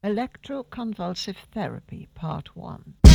Electroconvulsive Therapy, Part 1. Go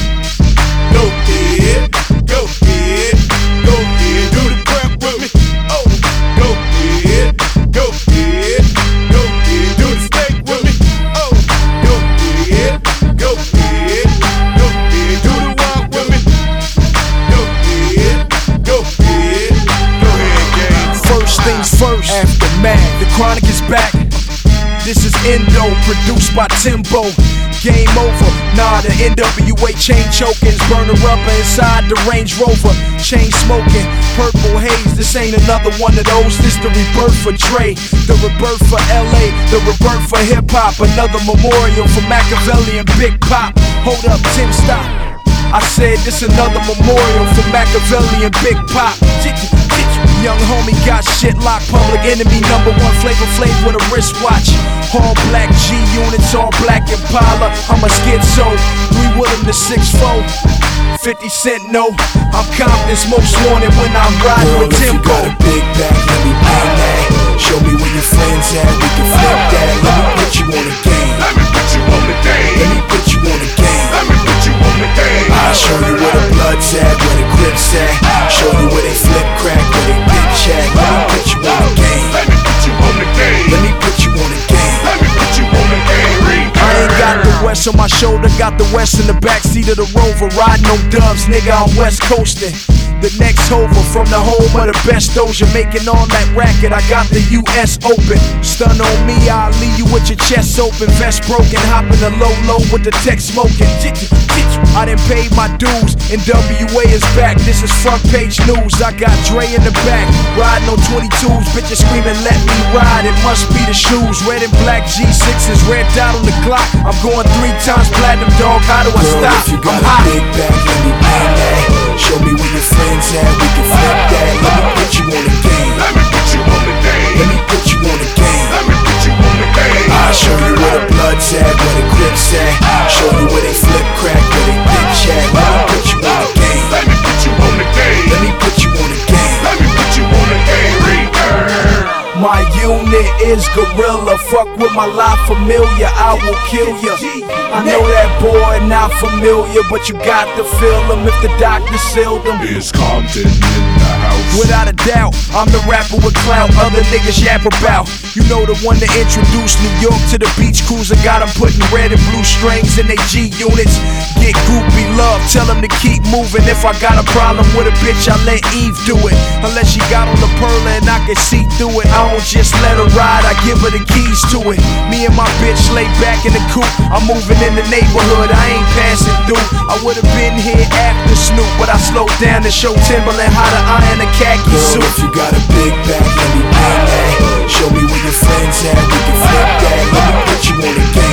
ahead, go ahead, go ahead, do the crap with me. Oh, go ahead, go ahead, go ahead, do the steak with me. Oh, go ahead, go ahead, go ahead, do the walk with me. Go ahead, go ahead, go ahead, gang. First things first, aftermath, the chronic is back. This is Endo, produced by Timbo. Game over, nah, the NWA chain chokers, burner rubber inside the Range Rover. Chain smoking, purple haze, this ain't another one of those. This the rebirth for Dre, the rebirth for LA, the rebirth for hip hop. Another memorial for Machiavelli and Big Pop. Hold up, Tim, stop. I said this another memorial for Machiavelli and Big Pop. Young homie got shit locked, public enemy #1, Flavor Flav with a wristwatch. All black G units, all black Impala. I'm a schizo, 3 Willem to 6'4". 50 Cent, no, I'm Compton's most wanted when I'm riding with Timbo. If you got a big bag, let me bang that. Show me where your friends at, we can flip that. Let me put you on the game. Let me put you on the game. Let me put you on the game. Let me put you on the game. I'll show you where the blood's at, where the grip's at. Show you where they flip crack, where they bitch at. Let me put you on the game. Let me put you on the game. Let me put you on the game. Let me put you on the game. I ain't got the West on my shoulder, got the West in the backseat of the Rover. Riding on dubs, nigga, I'm West coasting. The next hover from the home of the best Doja, making all that racket. I got the US Open. Stun on me, I'll leave you with your chest open. Vest broken, hopping the low with the tech smoking. I done paid my dues, and WA is back. This is front page news. I got Dre in the back, riding on 22s. Bitches screaming, let me ride. It must be the shoes. Red and black G6s, red dot on the clock. I'm going 3 times platinum, dog. How do I Girl, stop? if you got I'm hot. a big bag, let me bang that. Show me where your friends at, we can flip that. Let me put you on the game. Let me put you on the game. Let me put you on the game. Let me put you on the game. I'll show you where the blood's at, where the grip's at. Show you where they flip crack, where they bitch at. Let me put you on the game. Let me put you on the game. Let me put you on the game. Let me put you on the game. My unit is gorilla. Fuck with my life familiar, I will kill ya. I know that boy not familiar, but you got to feel him if the doctor sealed him. Is Compton in the house? Without a doubt, I'm the rapper with clout other niggas yap about. You know the one that introduced New York to the beach cruiser. Got them putting red and blue strings in they G units. Get groupie love, tell them to keep moving. If I got a problem with a bitch, I let Eve do it. Unless she got on the pearl and I can see through it. I don't just let her ride, I give her the keys to it. Me and my bitch lay back in the coupe. I'm moving in the neighborhood, I ain't passing through. I would've been here after Snoop, but I slowed down to show Timberland how to iron a khaki Girl, suit. if you got a big bag, let me bang that. Show me where your friends at, we can flip that. Let me put you on the game.